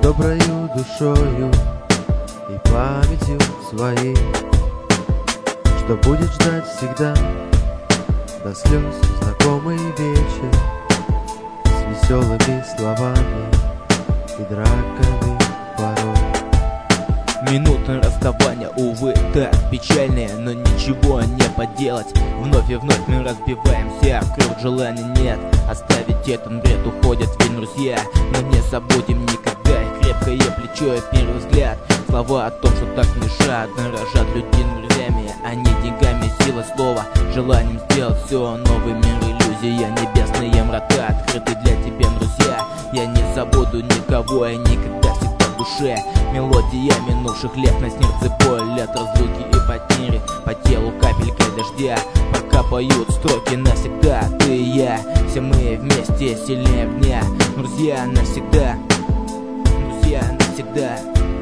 доброю душою и памятью своей, что будет ждать всегда до слез знакомый вечер с веселыми словами и драками порой. Минуты расставания, увы, так печальные, но ничего не поделать. Вновь и вновь мы разбиваемся, в кровь желания нет оставить этот бред, уходят ведь друзья. Но не забудем никогда их крепкое плечо и первый взгляд. Слова о том, что так мешают, дорожат людей друзьями, а не деньгами, сила слова, желанием сделать все, новый мир, иллюзия, небесные врата открыты для тебя, друзья. Я не забуду никого и никогда, всегда в душе мелодия минувших лет, на сердце боль от разлуки и потери, по телу капелька дождя, пока поют строки навсегда. Ты и я, все мы вместе, сильнее дня, друзья навсегда, друзья навсегда.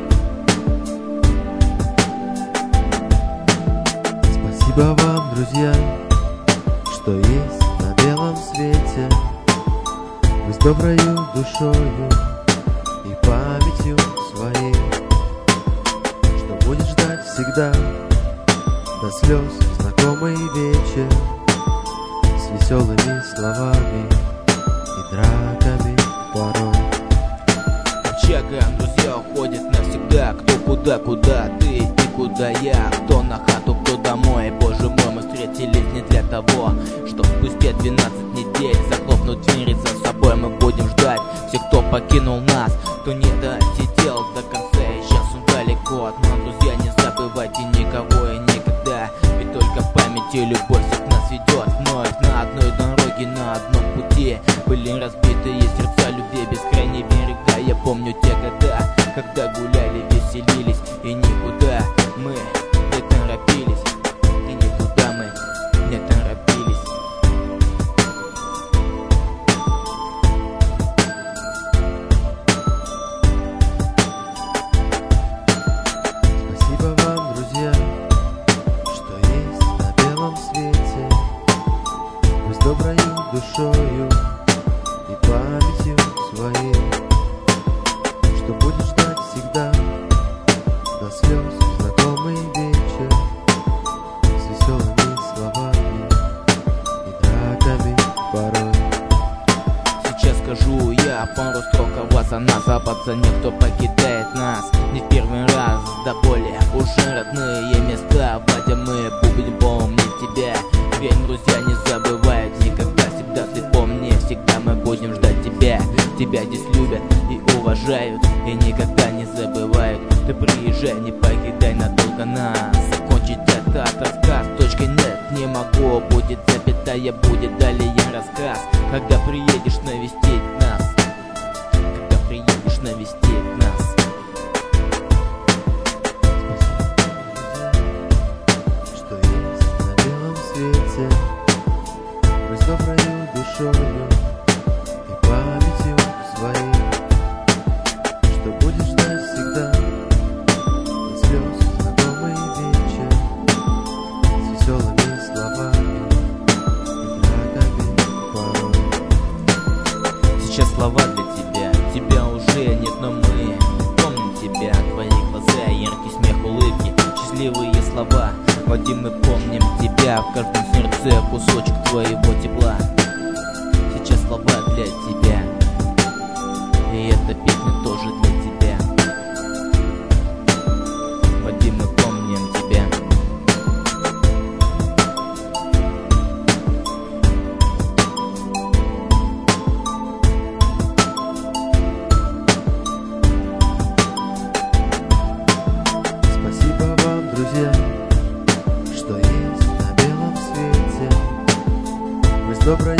Спасибо вам, друзья, что есть на белом свете. Вы с доброю душою и памятью своей, что будет ждать всегда до слез знакомый вечер с веселыми словами и драками порой. Чага, друзья уходят навсегда, кто куда, ты и куда я, кто на хату, кто домой. Боже мой, мы встретились не для того, чтоб спустя 12 недель захлопнуть двери за собой. Мы будем ждать всех, кто покинул нас, кто не досидел до конца, и сейчас он далеко от нас. Друзья, не забывайте никого и никогда, ведь только память и любовь всех нас ведет вновь на одной дороге, на одном пути. Были разбитые сердца, любви бескрайние берега. Я помню те года, когда гуляли, веселились, и никуда мы не торопились, и никуда мы не торопились. Спасибо вам, друзья, что есть на белом свете. Вы с доброю душою и памятью своей, что будет ждать всегда до слез знакомый вечер с веселыми словами и драками порой. Сейчас скажу я пару строк, а вас на запад за никто покидает нас не в первый раз, да более уже родные места. Владя мы будем помнить тебя, ведь друзья не забывают никогда, всегда ты помни, всегда мы будем ждать тебя. Тебя здесь любят и уважают, и никогда не забывают. Ты приезжай, не покидай надолго нас. Закончить этот рассказ, точка нет, не могу. Будет запятая, будет далее рассказ. Когда приедешь навестить нас, когда приедешь навестить нас. Что есть на белом свете, вы с доброю душою и памятью своей, что будет ждать всегда до слез знакомый вечер с веселыми словами и драками порой. Сейчас слова для тебя, тебя уже нет, но мы помним тебя, твои глаза, яркий смех, улыбки, счастливые слова. Вадим, мы помним тебя, в каждом сердце кусочек твоего тепла. Сейчас слова для тебя, и эта песня тоже для тебя. Вадим, мы помним тебя. Спасибо вам, друзья, что есть на белом свете. Вы с доброй